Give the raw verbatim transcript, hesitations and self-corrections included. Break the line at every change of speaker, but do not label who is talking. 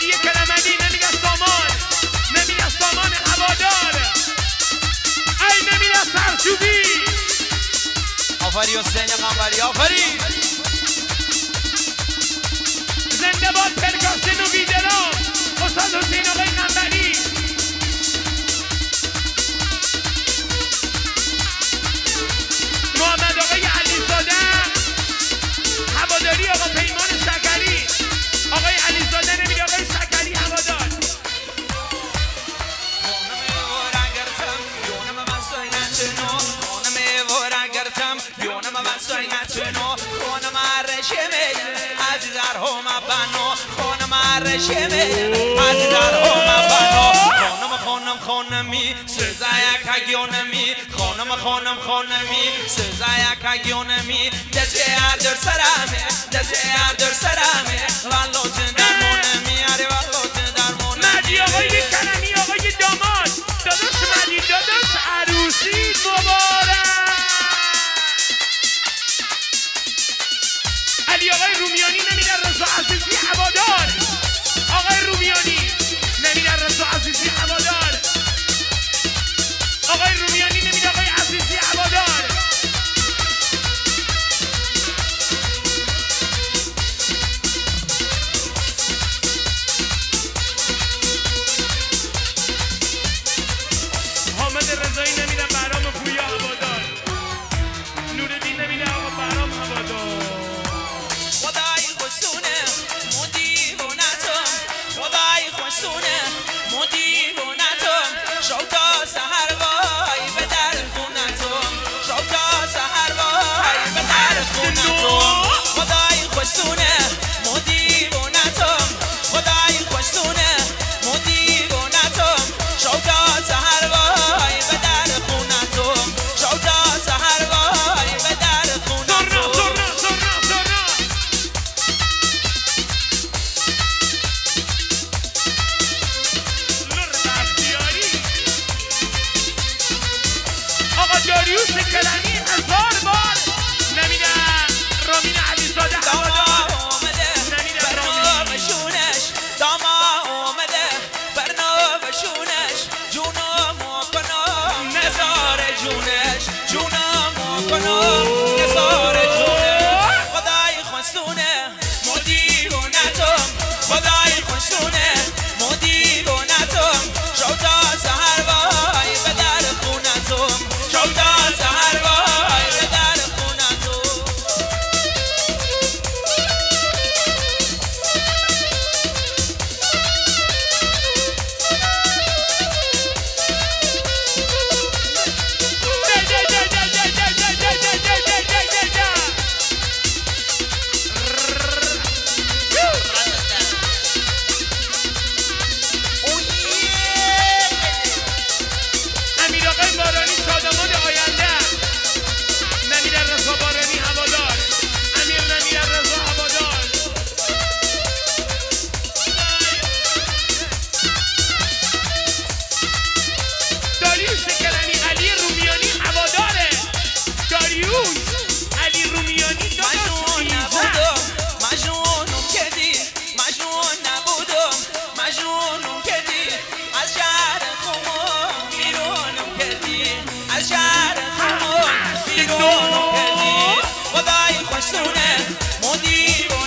علی کلملی نمیگه سامان، نمیگه سامان هوادار، ای نمیگه سرچوبی.
آفری حسین قنبری آفری.
زنده باد پرکاشن و بیدرام استاد حسین آقای قنبری. محمد آقای علیزاده هواداری آقا پیمان سکری، آقای علیزاده نمیگه آقای سکری هوادار.
خانم خانمی سزایک هگیونمی خانم خانم خانمی سزایک هگیونمی دسته در سرامه دسته در سرامه والوت درمونمی اره والوت درمونمی.
مدی آقای کلمی آقای داماد داداش مدی داداش عروسی مبارک. علی آقای رومیانی نمیده رضا عزیزی هوادار، آقای رومیانی نمیده رضا عزیزی هوادار، آقای رومیانی نمیده آقای عزیزی هوادار. حامد رضایی نمیده برام پویا هوادار، نورالدین نمیده آقا برام هوادار.
خدای خوشونه مدیونتم خدای خوشونه مدیونتم شوتا سحر وای به در خونتم شوتا سحر وای به در خونتم خدای خوشونه مدیونتم خدای خوشونه مدیونتم شوتا سحر وای به در خونتم شوتا سحر وای به در خونتم.
داریوش کلمی هزار بار نمیده رامین علیزاده هوادار، نمیده رامین
شونش داما اومده برنامه شونش جونم کنم نزار جونش جونم کنم نزار جونش خدای خوشونه مدیونتم خدای خوشونه مدیونتم شوتا سحر وای به در خونتم شوتا سحر وای به در خونتم.
امیر آقای بارانی شادمان آینده نمیده رضا بارانی هوادار، امیر نمیده رضا هوادار. داریوش کلمی علی رومیانی هواداره، داریوش علی رومیانی
مجنون نبودم مجنونم کردی مجنون نبودم مجنونم کردی از شهر خمام بیرونم کردی از شهر خمام بیرونم کردی خدای خوشونه مدیونتم